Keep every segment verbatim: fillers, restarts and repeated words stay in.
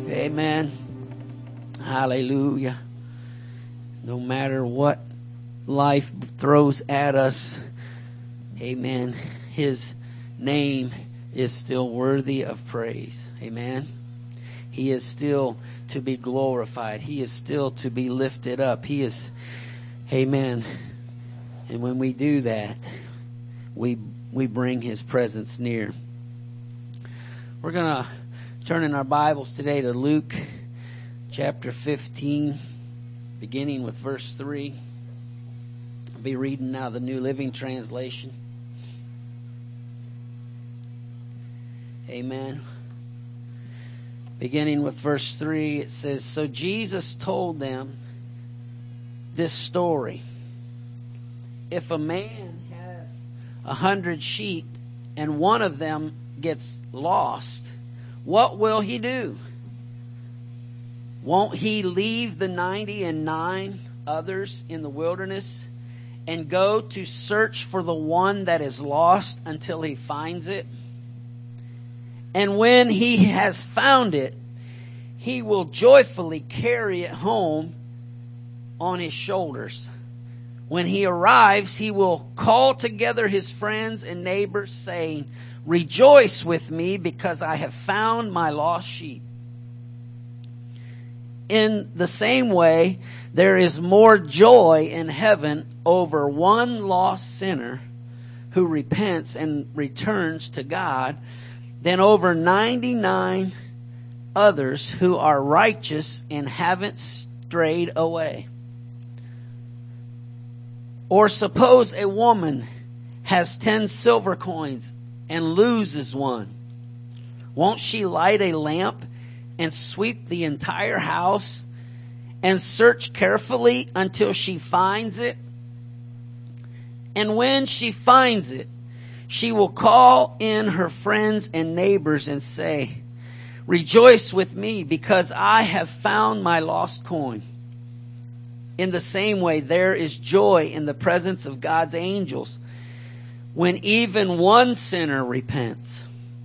Amen. Hallelujah. No matter what life throws at us, amen, His name is still worthy of praise. Amen. He is still to be glorified. He is still to be lifted up. He is, amen. And when we do that, we we bring His presence near. We're going to turn in our Bibles today to Luke chapter fifteen, beginning with verse three. I'll be reading now the New Living Translation. Amen. Beginning with verse three, it says, "So Jesus told them this story. If a man has a hundred sheep and one of them gets lost, what will he do? Won't he leave the ninety and nine others in the wilderness and go to search for the one that is lost until he finds it? And when he has found it, he will joyfully carry it home on his shoulders. When he arrives, he will call together his friends and neighbors, saying, 'Rejoice with me, because I have found my lost sheep.' In the same way, there is more joy in heaven over one lost sinner who repents and returns to God than over ninety-nine others who are righteous and haven't strayed away. Or suppose a woman has ten silver coins and loses one. Won't she light a lamp and sweep the entire house and search carefully until she finds it? And when she finds it, she will call in her friends and neighbors and say, 'Rejoice with me, because I have found my lost coin.' In the same way, there is joy in the presence of God's angels when even one sinner repents."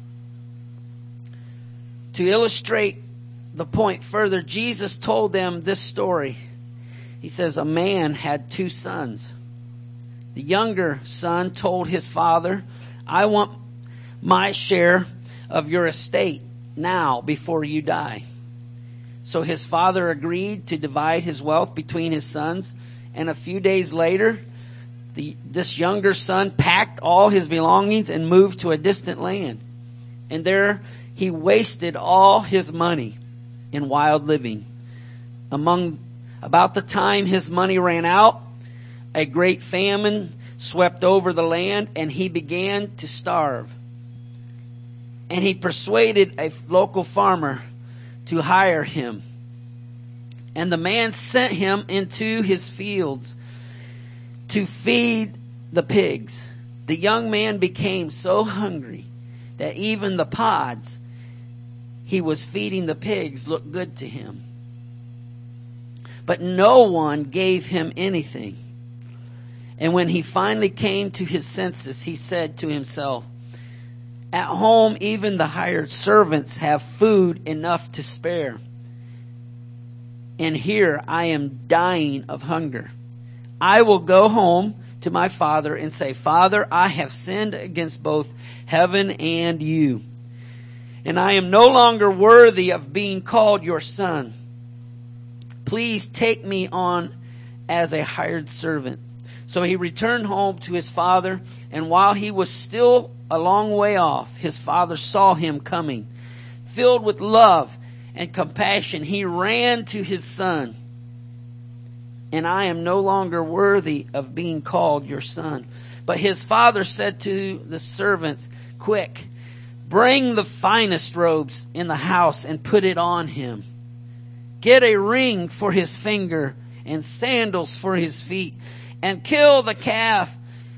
To illustrate the point further, Jesus told them this story. He says, a man had two sons. The younger son told his father, "I want my share of your estate now before you die." So his father agreed to divide his wealth between his sons. And a few days later, the, this younger son packed all his belongings and moved to a distant land. And there he wasted all his money in wild living. Among about the time his money ran out, a great famine swept over the land, and he began to starve. And he persuaded a local farmer to hire him. And the man sent him into his fields to feed the pigs. The young man became so hungry that even the pods he was feeding the pigs looked good to him. But no one gave him anything. And when he finally came to his senses, he said to himself, "At home, even the hired servants have food enough to spare. And here I am dying of hunger. I will go home to my father and say, 'Father, I have sinned against both heaven and you, and I am no longer worthy of being called your son. Please take me on as a hired servant.' So he returned home to his father, and while he was still a long way off, his father saw him coming. Filled with love and compassion, he ran to his son. 'And I am no longer worthy of being called your son.' But his father said to the servants, 'Quick, bring the finest robes in the house and put it on him. Get a ring for his finger and sandals for his feet, and kill the calf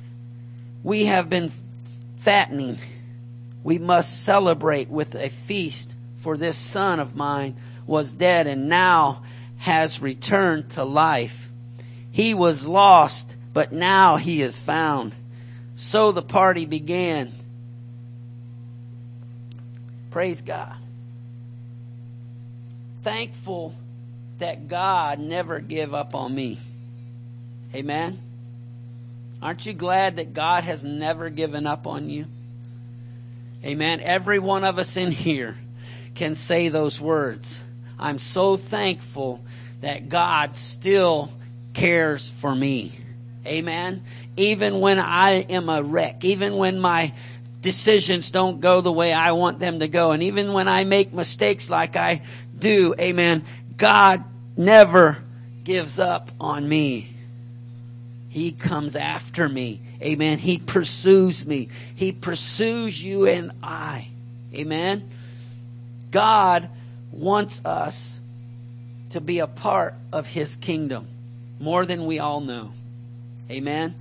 we have been fattening. We must celebrate with a feast, for this son of mine was dead and now has returned to life. He was lost, but now he is found.' So the party began." Praise God. thankful that God never gave up on me. Amen? Aren't you glad that God has never given up on you? Amen. Every one of us in here can say those words. I'm so thankful that God still cares for me. Amen. Even when I am a wreck, even when my decisions don't go the way I want them to go, and even when I make mistakes like I do, amen, God never gives up on me. He comes after me. Amen. He pursues me. He pursues you and I. Amen. God wants us to be a part of His kingdom more than we all know. Amen.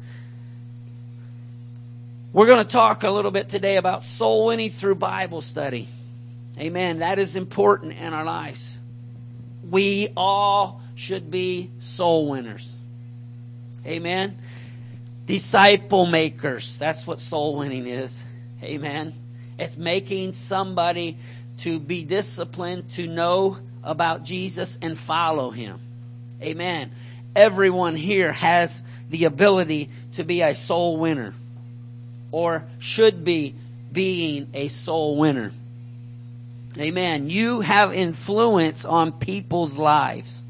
We're going to talk a little bit today about soul winning through Bible study. Amen. That is important in our lives. We all should be soul winners. Amen. Disciple makers. That's what soul winning is. Amen. It's making somebody to be disciplined, to know about Jesus and follow Him. Amen. Everyone here has the ability to be a soul winner, or should be being a soul winner. Amen. You have influence on people's lives.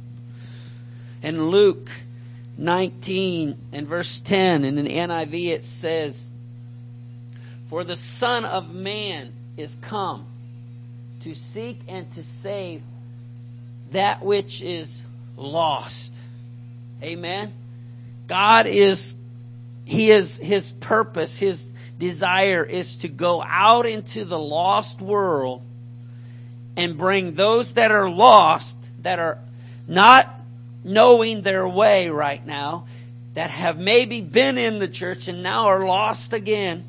In Luke nineteen and verse ten, in an N I V it says, "For the Son of Man is come to seek and to save that which is lost." Amen. God is, He is, His purpose, His desire is to go out into the lost world and bring those that are lost, that are not knowing their way right now, that have maybe been in the church and now are lost again,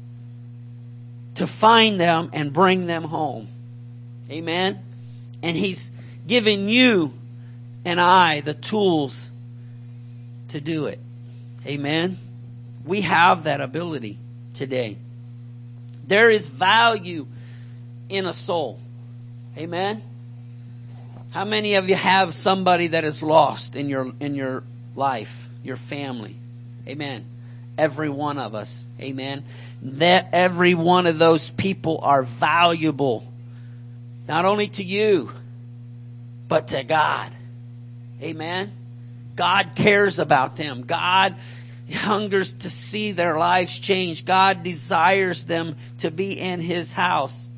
to find them and bring them home. Amen. And He's given you and I the tools to do it. Amen. We have that ability today. There is value in a soul. Amen. How many of you have somebody that is lost in your in your life, your family? Amen. Every one of us. Amen. That every one of those people are valuable, not only to you, but to God. Amen. God cares about them. God hungers to see their lives change. God desires them to be in His house.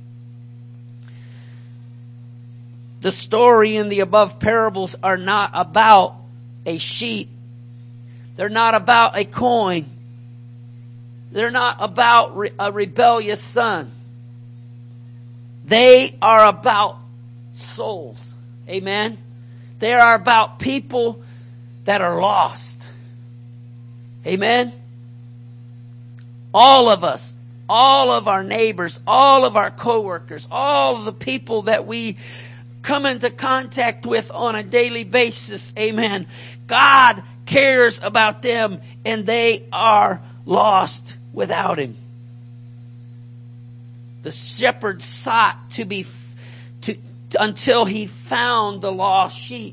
The story in the above parables are not about a sheep. They're not about a coin. They're not about re- a rebellious son. They are about souls. Amen. They are about people that are lost. Amen. All of us, all of our neighbors, all of our coworkers, all of the people that we come into contact with on a daily basis. Amen. God cares about them, and they are lost without Him. The shepherd sought to be to, to until he found the lost sheep.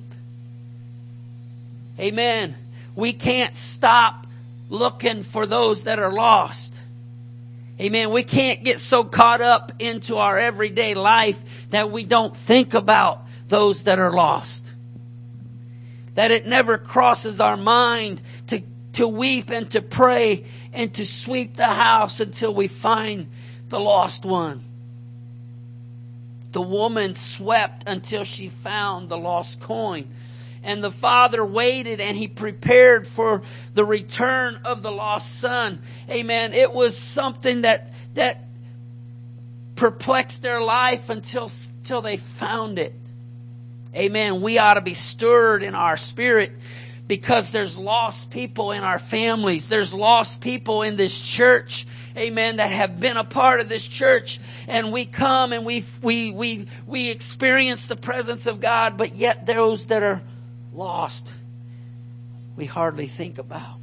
Amen. We can't stop looking for those that are lost. Amen. We can't get so caught up into our everyday life that we don't think about those that are lost. That it never crosses our mind to, to weep and to pray and to sweep the house until we find the lost one. The woman swept until she found the lost coin. And the father waited and he prepared for the return of the lost son. Amen. It was something that, that perplexed their life until, until they found it. Amen. We ought to be stirred in our spirit because there's lost people in our families. There's lost people in this church. Amen. That have been a part of this church. And we come and we, we, we, we experience the presence of God. But yet those that are lost, we hardly think about.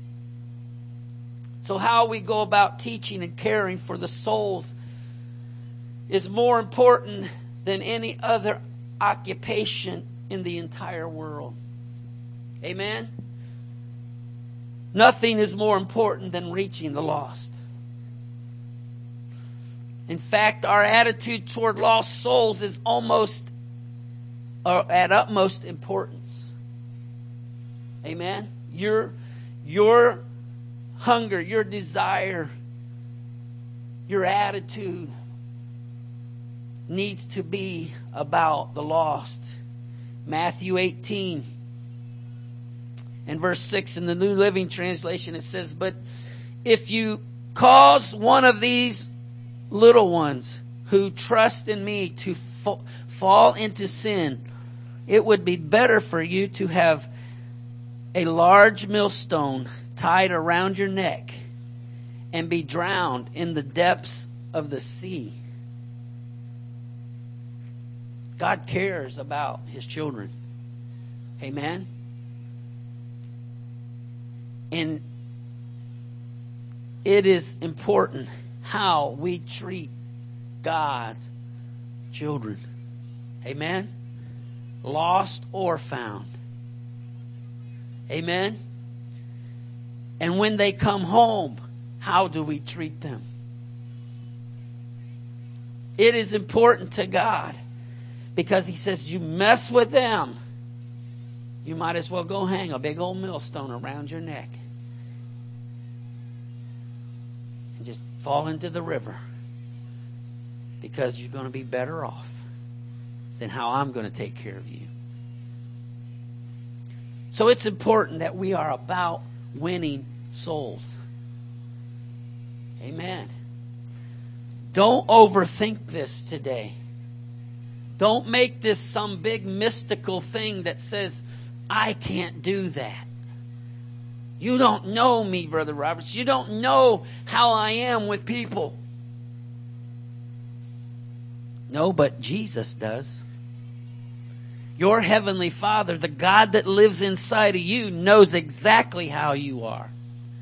So how we go about teaching and caring for the souls is more important than any other occupation in the entire world. Amen? Nothing is more important than reaching the lost. In fact, our attitude toward lost souls is almost or at utmost importance. Amen? Your, your hunger, your desire, your attitude needs to be about the lost. Matthew eighteen and verse six in the New Living Translation, it says, "But if you cause one of these little ones who trust in me to fa- fall into sin, it would be better for you to have a large millstone tied around your neck and be drowned in the depths of the sea." God cares about His children. Amen? And it is important how we treat God's children. Amen? Lost or found. Amen? And when they come home, how do we treat them? It is important to God because He says, you mess with them, you might as well go hang a big old millstone around your neck and just fall into the river, because you're going to be better off than how I'm going to take care of you. So it's important that we are about winning souls. Amen. Don't overthink this today. Don't make this some big mystical thing that says, I can't do that. You don't know me, Brother Roberts. You don't know how I am with people. No, but Jesus does. Your Heavenly Father, the God that lives inside of you, knows exactly how you are.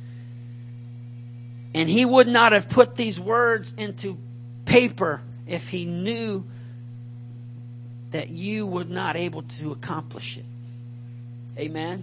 And He would not have put these words into paper if He knew that you were not able to accomplish it. Amen?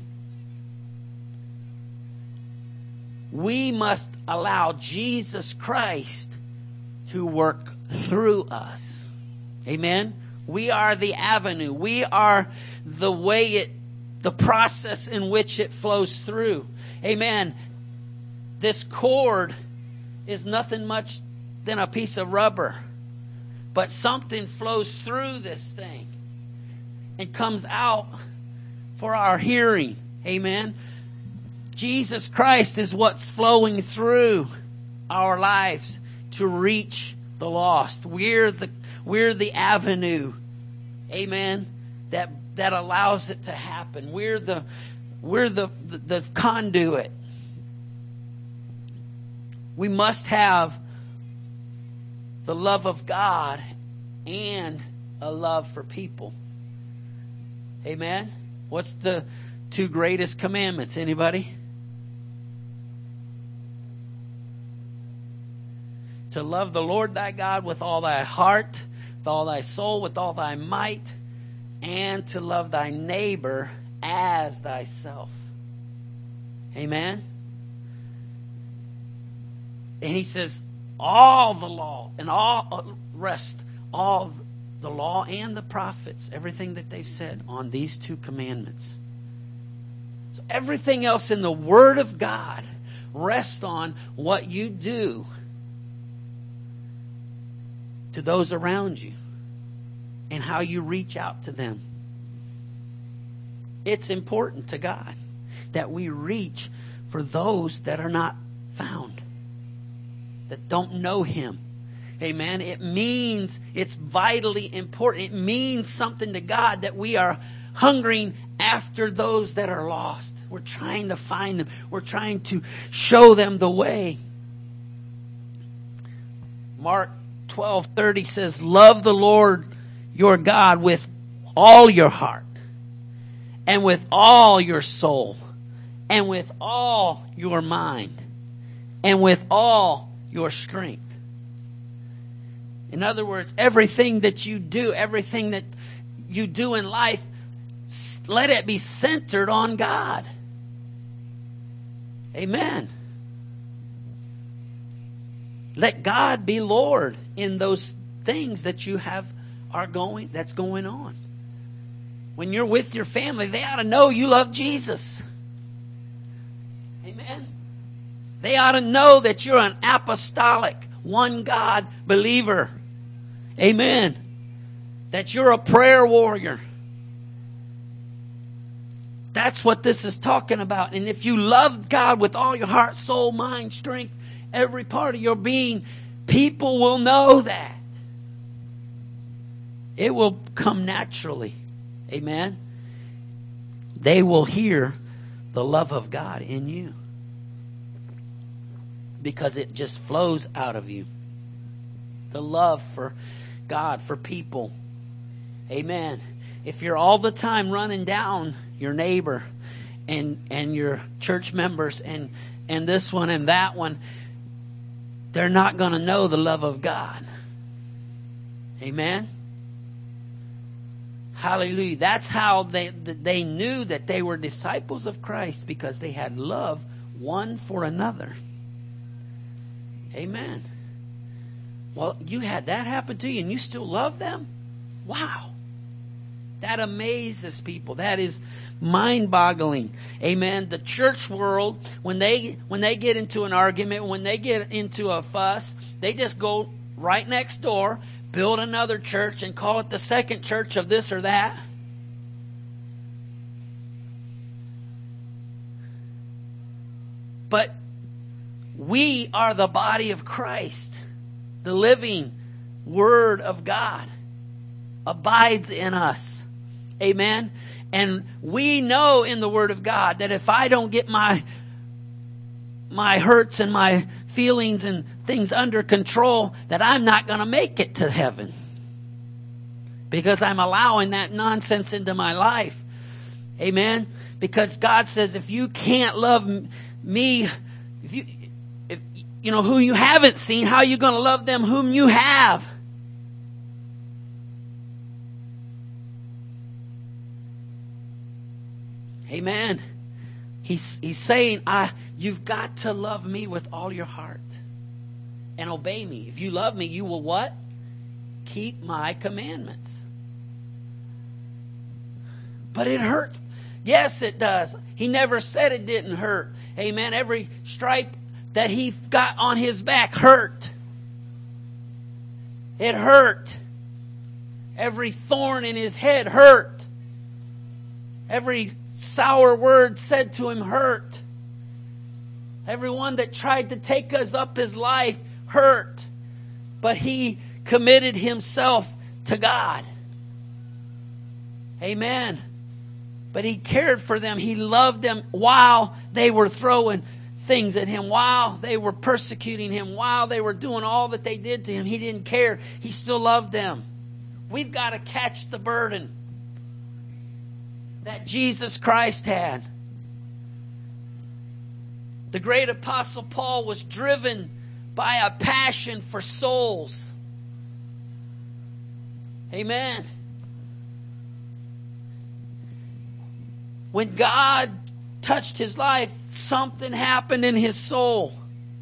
We must allow Jesus Christ to work through us. Amen? We are the avenue. We are the way it, the process in which it flows through. Amen? This cord is nothing much than a piece of rubber. But something flows through this thing and comes out for our hearing. Amen? Jesus Christ is what's flowing through our lives to reach the lost. We're the, we're the avenue. Amen? That, that allows it to happen. We're the, we're the, the, the conduit. We must have the love of God and a love for people. Amen? What's the two greatest commandments? Anybody? To love the Lord thy God with all thy heart, with all thy soul, with all thy might, and to love thy neighbor as thyself. Amen? And He says, all the law and all rest, all the law and the prophets, everything that they've said on these two commandments. So everything else in the Word of God rests on what you do to those around you and how you reach out to them. It's important to God that we reach for those that are not found, that don't know Him. Amen. It means it's vitally important. It means something to God that we are hungering after those that are lost. We're trying to find them. We're trying to show them the way. Mark twelve thirty says, love the Lord your God with all your heart and with all your soul and with all your mind and with all your strength. In other words, everything that you do, everything that you do in life, let it be centered on God. Amen. Let God be Lord in those things that you have are going that's going on. When you're with your family, they ought to know you love Jesus. Amen. They ought to know that you're an apostolic, one God believer. Amen. That you're a prayer warrior. That's what this is talking about. And if you love God with all your heart, soul, mind, strength, every part of your being, people will know that. It will come naturally. Amen. They will hear the love of God in you. Because it just flows out of you. The love for God, for people. Amen. If you're all the time running down your neighbor and and your church members and, and this one and that one, they're not going to know the love of God. Amen. Hallelujah. That's how they they knew that they were disciples of Christ, because they had love one for another. Amen. Well, you had that happen to you and you still love them? Wow. That amazes people. That is mind-boggling. Amen. The church world, when they when they get into an argument, when they get into a fuss, they just go right next door, build another church and call it the second church of this or that. But we are the body of Christ. The living Word of God abides in us. Amen. And we know in the Word of God that if I don't get my my hurts and my feelings and things under control, that I'm not going to make it to heaven. Because I'm allowing that nonsense into my life. Amen. Because God says, if you can't love me, if you, if you know who you haven't seen, how are you going to love them whom you have? Amen. He's, he's saying, I, you've got to love me with all your heart and obey me. If you love me, you will what? Keep my commandments. But it hurts. Yes, it does. He never said it didn't hurt. Amen. Every stripe that he got on his back hurt. It hurt. Every thorn in his head hurt. Every sour word said to him hurt. Everyone that tried to take us up his life hurt. But he committed himself to God. Amen. But he cared for them. He loved them while they were throwing things at him, while they were persecuting him, while they were doing all that they did to him. He didn't care. He still loved them. We've got to catch the burden that Jesus Christ had. The great apostle Paul was driven by a passion for souls. Amen. When God touched his life, something happened in his soul.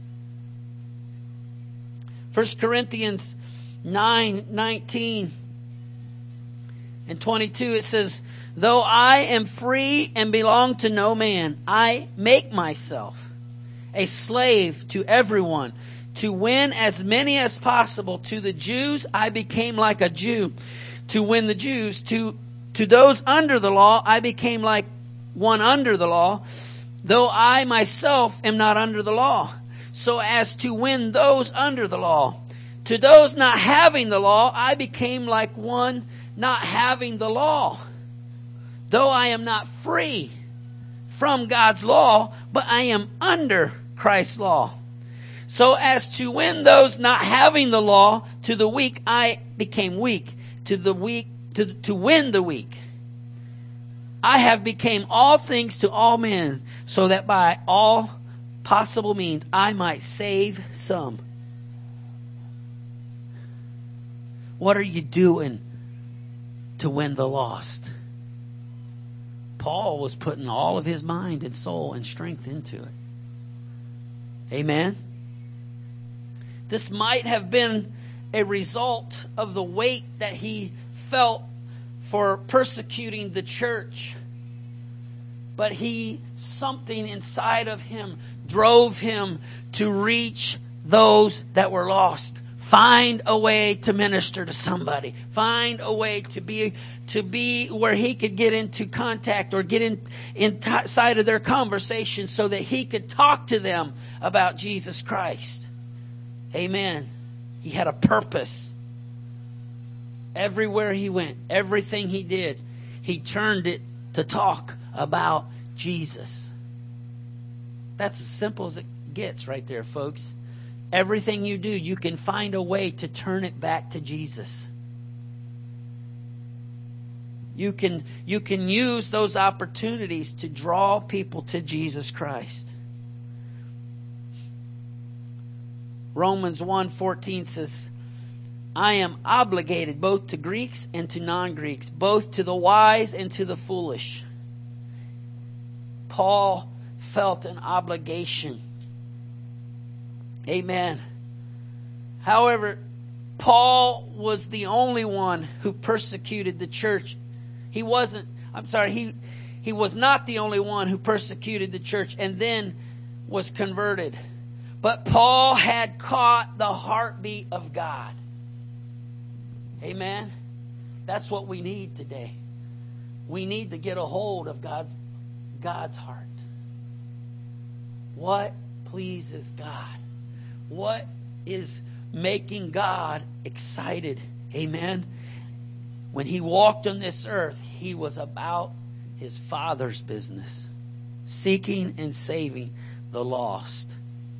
First Corinthians nine nineteen and twenty-two, it says, though I am free and belong to no man, I make myself a slave to everyone to win as many as possible. To the Jews, I became like a Jew to win the Jews. To, to those under the law, I became like one under the law, though I myself am not under the law, so as to win those under the law. To those not having the law, I became like one not having the law, though I am not free from God's law, but I am under Christ's law. So as to win those not having the law, to the weak I became weak, to the weak to, to win the weak. I have become all things to all men, so that by all possible means I might save some. What are you doing to win the lost. Paul was putting all of his mind and soul and strength into it. Amen. This might have been a result of the weight that he felt for persecuting the church. But he, something inside of him drove him to reach those that were lost. Find a way to minister to somebody. Find a way to be to be where he could get into contact or get in inside of their conversation so that he could talk to them about Jesus Christ. Amen. He had a purpose. Everywhere he went, everything he did, he turned it to talk about Jesus. That's as simple as it gets right there, folks. Everything you do, you can find a way to turn it back to Jesus. You can, you can use those opportunities to draw people to Jesus Christ. Romans one fourteen says, I am obligated both to Greeks and to non-Greeks, both to the wise and to the foolish. Paul felt an obligation. Amen. However, Paul was the only one who persecuted the church. He wasn't, I'm sorry, he, he was not the only one who persecuted the church and then was converted. But Paul had caught the heartbeat of God. Amen. That's what we need today. We need to get a hold of God's, God's heart. What pleases God? What is making God excited? Amen. When he walked on this earth, he was about his Father's business, seeking and saving the lost.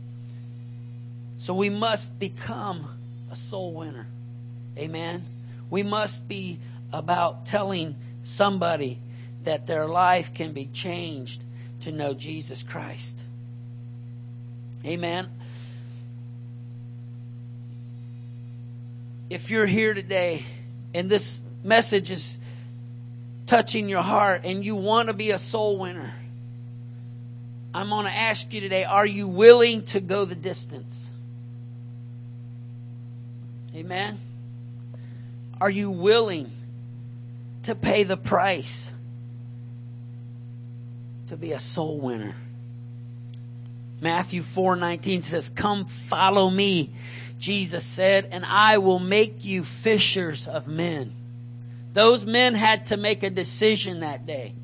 So we must become a soul winner. Amen. We must be about telling somebody that their life can be changed to know Jesus Christ. Amen. If you're here today and this message is touching your heart and you want to be a soul winner, I'm going to ask you today, are you willing to go the distance? Amen. Are you willing to pay the price to be a soul winner? Matthew four nineteen says, come follow me, Jesus said, and I will make you fishers of men. Those men had to make a decision that day.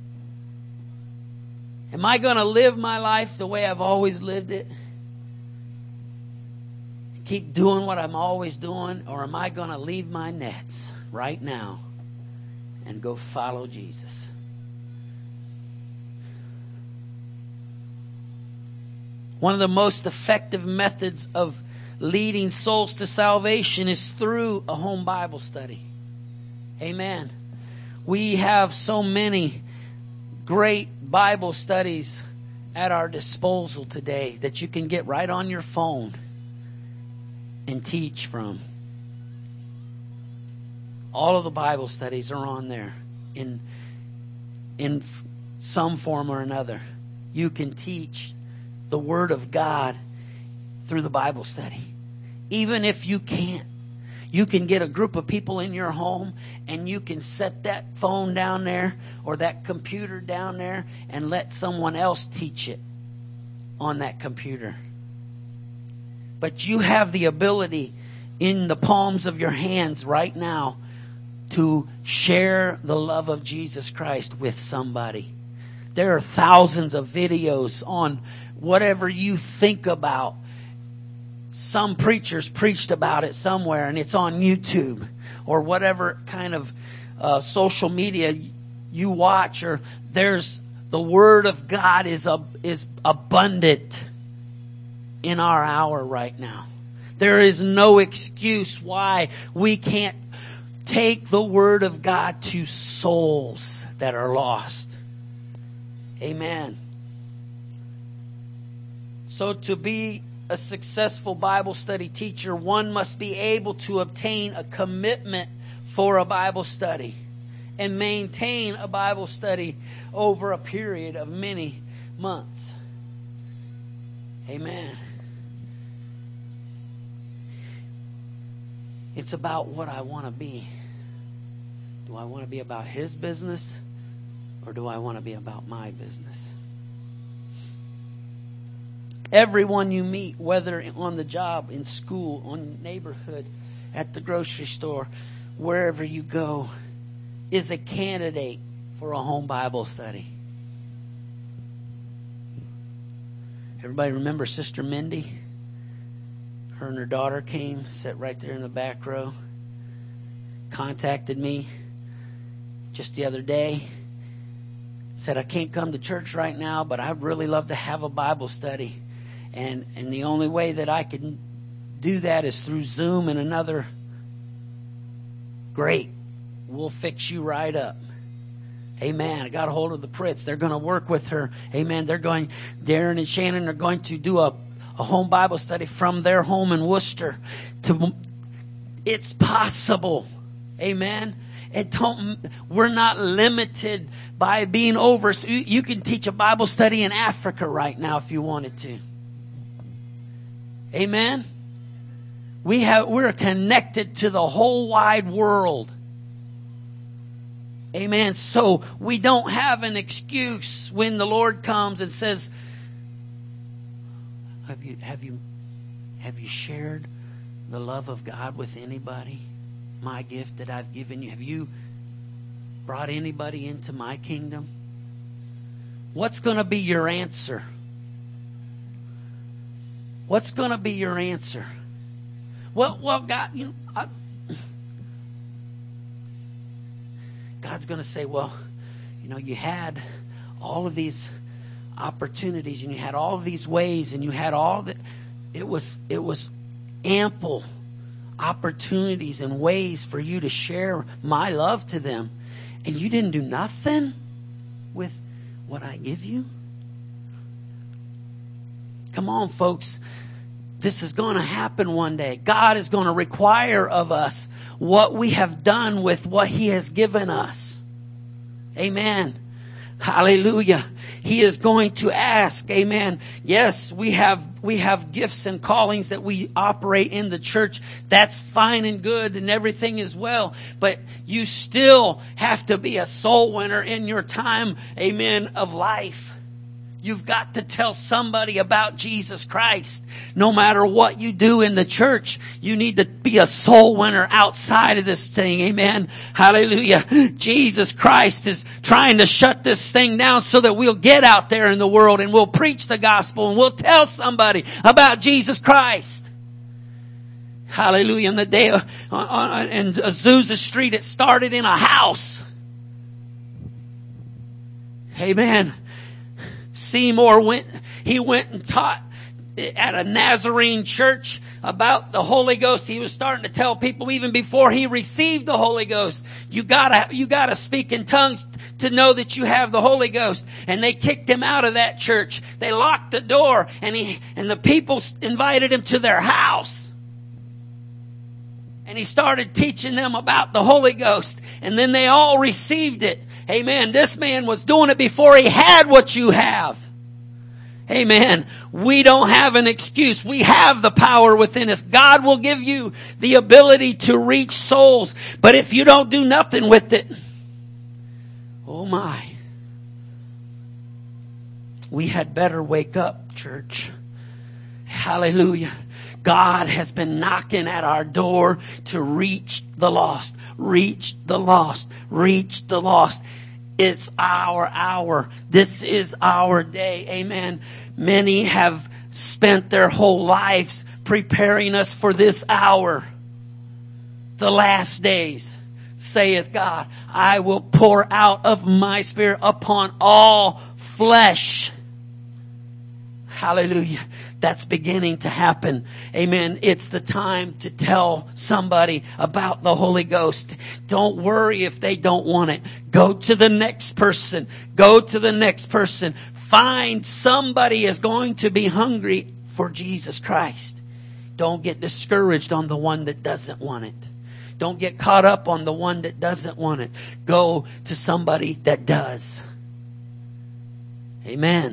Am I going to live my life the way I've always lived it? Keep doing what I'm always doing? Or am I going to leave my nets right now and go follow Jesus? One of the most effective methods of leading souls to salvation is through a home Bible study. Amen. We have so many great Bible studies at our disposal today that you can get right on your phone and teach from. All of the Bible studies are on there in, in some form or another. You can teach the Word of God through the Bible study. Even if you can't, you can get a group of people in your home and you can set that phone down there or that computer down there and let someone else teach it on that computer. But you have the ability in the palms of your hands right now to share the love of Jesus Christ with somebody. There are thousands of videos on whatever you think about. Some preachers preached about it somewhere and it's on YouTube or whatever kind of uh, social media you watch, or there's the Word of God is a, is abundant in our hour right now. There is no excuse why we can't take the Word of God to souls that are lost. Amen. So to be a successful Bible study teacher, one must be able to obtain a commitment for a Bible study. and maintain a Bible study over a period of many months. Amen. It's about what I want to be. Do I want to be about His business, or do I want to be about my business? Everyone you meet, whether on the job, in school, on neighborhood, at the grocery store, wherever you go, is a candidate for a home Bible study. Everybody remember Sister Mindy? Her and her daughter came, sat right there in the back row, contacted me just the other day, said, I can't come to church right now, but I'd really love to have a Bible study. And and the only way that I can do that is through Zoom and another. Great. We'll fix you right up. Amen. I got a hold of the Pritts. They're going to work with her. Amen. They're going, Darren and Shannon are going to do a, a home Bible study from their home in Worcester. To, it's possible. Amen. It don't, we're not limited by being over. So you, you can teach a Bible study in Africa right now if you wanted to. Amen. We have, we're connected to the whole wide world. Amen. So we don't have an excuse when the Lord comes and says, have you, have you, have you shared the love of God with anybody? My gift that I've given you. Have you brought anybody into my kingdom? What's going to be your answer? What's going to be your answer? Well, well, God, you know, I, God's going to say, well, you know, you had all of these opportunities and you had all of these ways and you had all that. It was, it was ample opportunities and ways for you to share my love to them. And you didn't do nothing with what I give you? Come on, folks. This is going to happen one day. God is going to require of us what we have done with what He has given us. Amen. Hallelujah. He is going to ask. Amen. Yes, we have, we have gifts and callings that we operate in the church. That's fine and good and everything is well. But you still have to be a soul winner in your time, amen, of life. You've got to tell somebody about Jesus Christ. No matter what you do in the church, you need to be a soul winner outside of this thing. Amen. Hallelujah. Jesus Christ is trying to shut this thing down so that we'll get out there in the world and we'll preach the gospel and we'll tell somebody about Jesus Christ. Hallelujah. In the day of, on, on, in Azusa Street, it started in a house. Amen. Seymour went, he went and taught at a Nazarene church about the Holy Ghost. He was starting to tell people even before he received the Holy Ghost, you gotta, you gotta speak in tongues to know that you have the Holy Ghost. And they kicked him out of that church. They locked the door and he, and the people invited him to their house. And he started teaching them about the Holy Ghost. And then they all received it. Amen. This man was doing it before he had what you have. Amen. We don't have an excuse. We have the power within us. God will give you the ability to reach souls. But if you don't do nothing with it, oh my. We had better wake up, church. Hallelujah. God has been knocking at our door to reach the lost, reach the lost, reach the lost. It's our hour. This is our day. Amen. Many have spent their whole lives preparing us for this hour. The last days, saith God, I will pour out of my Spirit upon all flesh. Hallelujah. That's beginning to happen. Amen. It's the time to tell somebody about the Holy Ghost. Don't worry if they don't want it. Go to the next person. Go to the next person. Find somebody is going to be hungry for Jesus Christ. Don't get discouraged on the one that doesn't want it. Don't get caught up on the one that doesn't want it. Go to somebody that does. Amen.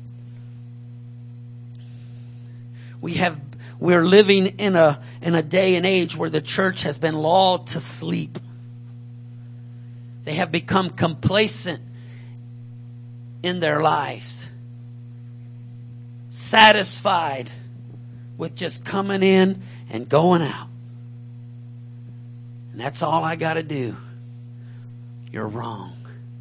We have, we're living in a, in a day and age where the church has been lulled to sleep. They have become complacent in their lives. Satisfied with just coming in and going out. And that's all I got to do. You're wrong.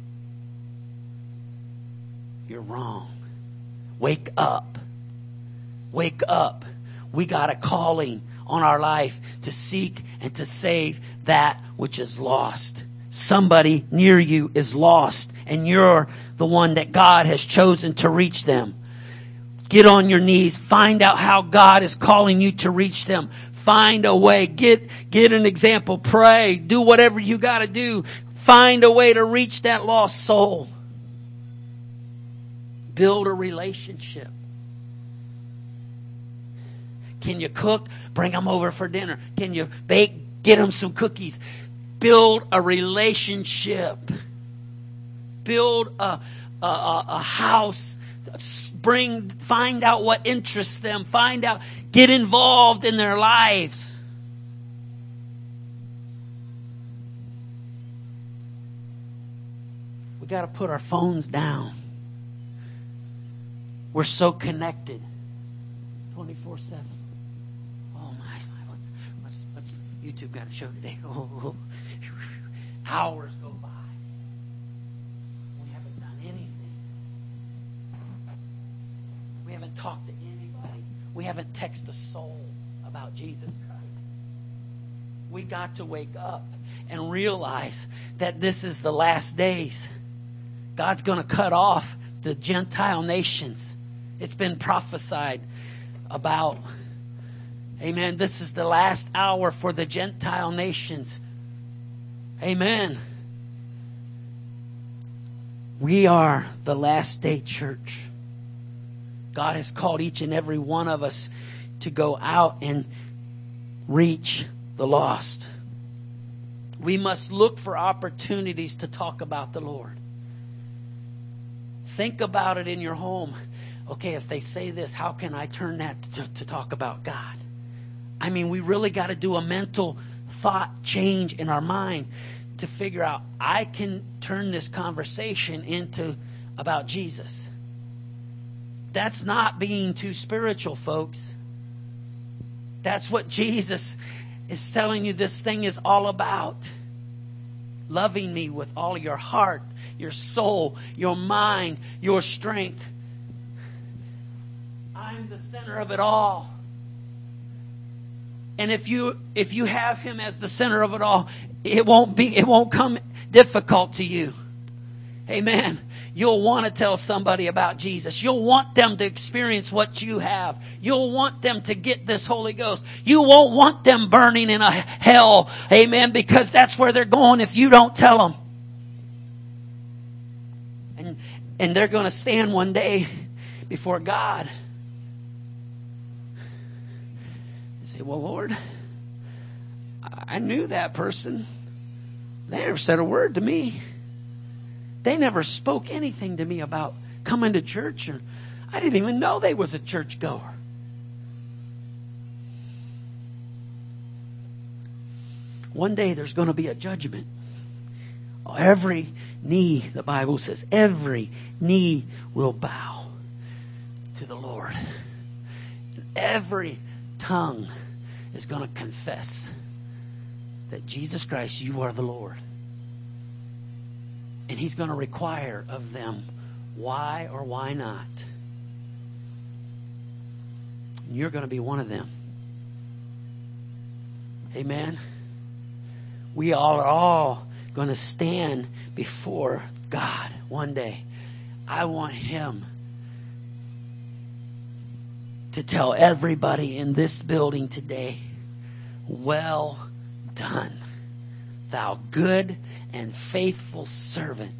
You're wrong. Wake up. Wake up. We got a calling on our life to seek and to save that which is lost. Somebody near you is lost, and you're the one that God has chosen to reach them. Get on your knees. Find out how God is calling you to reach them. Find a way. Get, get an example. Pray. Do whatever you got to do. Find a way to reach that lost soul. Build a relationship. Can you cook? Bring them over for dinner. Can you bake? Get them some cookies. Build a relationship. Build a, a, a, a house. Bring, find out what interests them. Find out, get involved in their lives. We got to put our phones down. We're so connected. twenty-four seven. Oh my, what's, what's, what's YouTube got to show today? Oh, hours go by. We haven't done anything. We haven't talked to anybody. We haven't texted a soul about Jesus Christ. We got to wake up and realize that this is the last days. God's going to cut off the Gentile nations. It's been prophesied about. Amen. This is the last hour for the Gentile nations. Amen. We are the last day church. God has called each and every one of us to go out and reach the lost. We must look for opportunities to talk about the Lord. Think about it in your home. Okay, if they say this, how can I turn that to, to talk about God? I mean, we really got to do a mental thought change in our mind to figure out, I can turn this conversation into about Jesus. That's not being too spiritual, folks. That's what Jesus is telling you this thing is all about. Loving me with all your heart, your soul, your mind, your strength. I'm the center of it all. And if you if you have him as the center of it all, it won't be it won't come difficult to you. Amen. You'll want to tell somebody about Jesus. You'll want them to experience what you have. You'll want them to get this Holy Ghost. You won't want them burning in a hell. Amen. Because that's where they're going if you don't tell them. And, and they're going to stand one day before God. They say, well, Lord, I knew that person. They never said a word to me. They never spoke anything to me about coming to church. Or I didn't even know they was a churchgoer. One day there's going to be a judgment. Every knee, the Bible says, every knee will bow to the Lord. Every tongue is going to confess that Jesus Christ, you are the Lord. And he's going to require of them why or why not. And you're going to be one of them. Amen. We all are all going to stand before God one day. I want him to tell everybody in this building today, well done, thou good and faithful servant.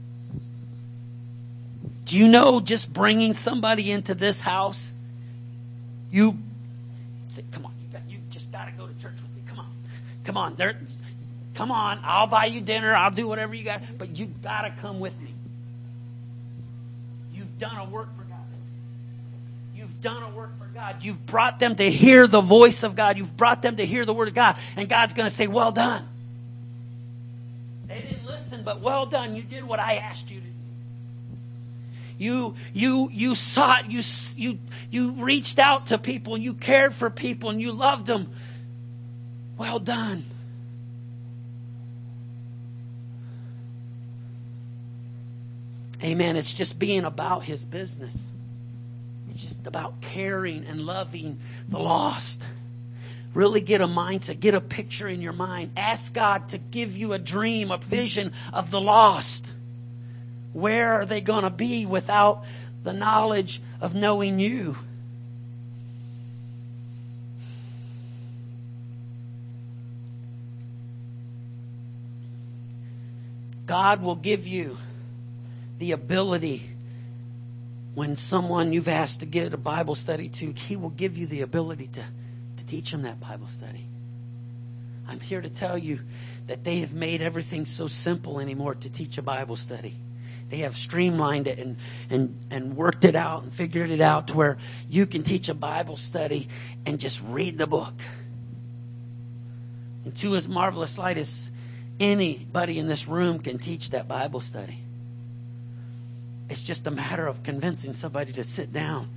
Do you know just bringing somebody into this house, you say, come on, you, got, you just got to go to church with me. Come on. Come on, there. Come on, I'll buy you dinner. I'll do whatever you got. But you got to come with me. You've done a work for God. You've done a work for God. You've brought them to hear the voice of God. You've brought them to hear the word of God. And God's going to say, well done. They didn't listen, but well done. You did what I asked you to do. You, you, you sought, you, you, you reached out to people and you cared for people and you loved them. Well done. Amen. It's just being about His business. It's just about caring and loving the lost. Really get a mindset, get a picture in your mind. Ask God to give you a dream, a vision of the lost. Where are they going to be without the knowledge of knowing you? God will give you the ability, when someone you've asked to get a Bible study to, He will give you the ability to, to teach them that Bible study. I'm here to tell you that they have made everything so simple anymore to teach a Bible study. They have streamlined it and, and, and worked it out and figured it out to where you can teach a Bible study and just read the book. And to His marvelous light, is anybody in this room can teach that Bible study. It's just a matter of convincing somebody to sit down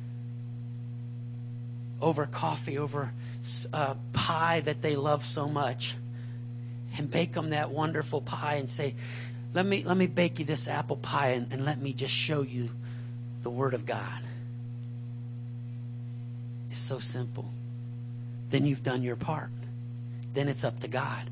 over coffee, over a pie that they love so much, and bake them that wonderful pie and say, let me let me bake you this apple pie and, and let me just show you the Word of God. It's so simple. Then you've done your part. Then it's up to God.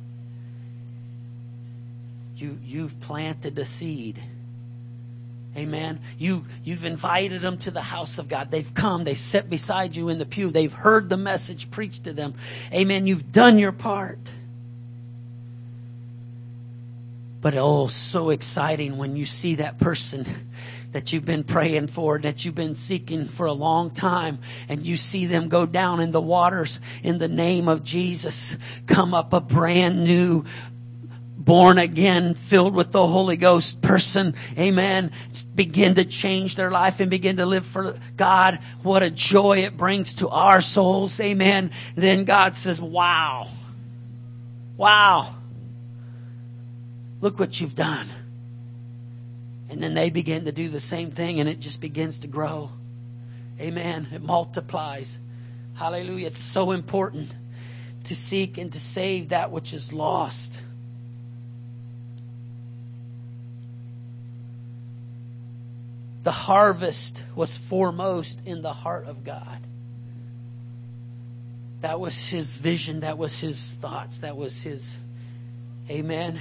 You, you've planted the seed. Amen. You, you've invited them to the house of God. They've come. They sit beside you in the pew. They've heard the message preached to them. Amen. You've done your part. But oh, so exciting when you see that person that you've been praying for, that you've been seeking for a long time, and you see them go down in the waters in the name of Jesus, come up a brand new, born again, filled with the Holy Ghost person. Amen. Begin to change their life and begin to live for God. What a joy it brings to our souls. Amen. Then God says, wow. Wow. Look what you've done. And then they begin to do the same thing, and it just begins to grow. Amen. It multiplies. Hallelujah. It's so important to seek and to save that which is lost. The harvest was foremost in the heart of God. That was His vision. That was His thoughts. That was His, amen.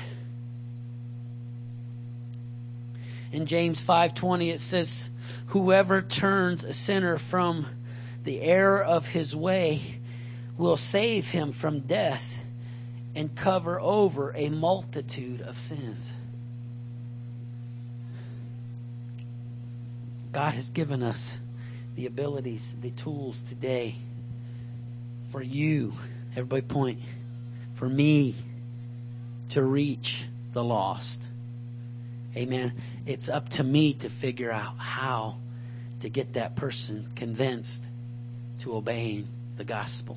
In James five twenty it says, whoever turns a sinner from the error of his way will save him from death and cover over a multitude of sins. God has given us the abilities, the tools today for you, everybody point, for me to reach the lost. Amen. It's up to me to figure out how to get that person convinced to obeying the gospel.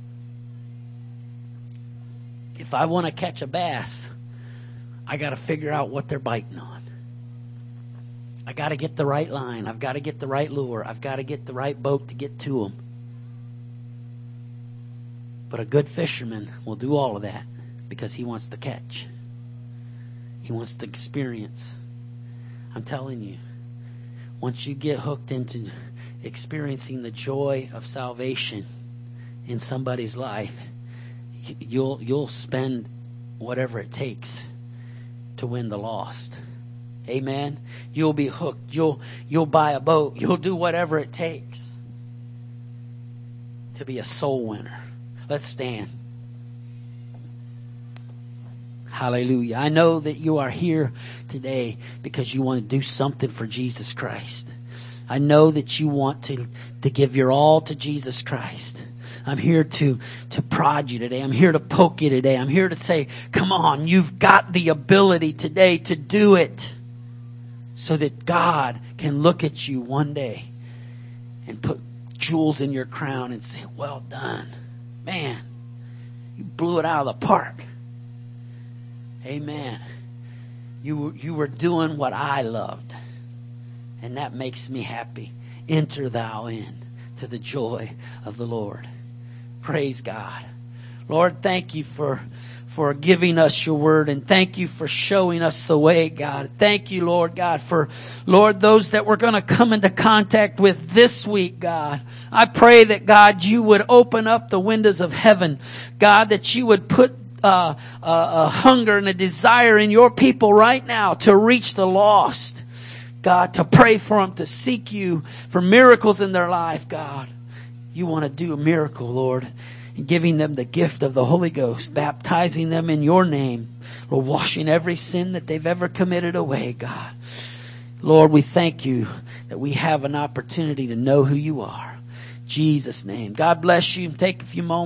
If I want to catch a bass, I got to figure out what they're biting on. I got to get the right line. I've got to get the right lure. I've got to get the right boat to get to them. But a good fisherman will do all of that because he wants to catch. He wants to experience. I'm telling you, once you get hooked into experiencing the joy of salvation in somebody's life, you'll you'll spend whatever it takes to win the lost. Amen. You'll be hooked. You'll you'll buy a boat. You'll do whatever it takes to be a soul winner. Let's stand. Hallelujah. I know that you are here today because you want to do something for Jesus Christ. I know that you want to, to give your all to Jesus Christ. I'm here to, to prod you today. I'm here to poke you today. I'm here to say, come on, you've got the ability today to do it, so that God can look at you one day and put jewels in your crown and say, well done. Man, you blew it out of the park. Amen. You, you were doing what I loved. And that makes me happy. Enter thou in to the joy of the Lord. Praise God. Lord, thank you for, for giving us your word, and thank you for showing us the way, God. Thank you, Lord God, for, Lord, those that we're going to come into contact with this week, God. I pray that, God, you would open up the windows of heaven. God, that you would put uh, a, a hunger and a desire in your people right now to reach the lost. God, to pray for them, to seek you for miracles in their life, God. You want to do a miracle, Lord, and giving them the gift of the Holy Ghost, baptizing them in your name, Lord, washing every sin that they've ever committed away, God. Lord, we thank you that we have an opportunity to know who you are. In Jesus' name. God bless you. Take a few moments.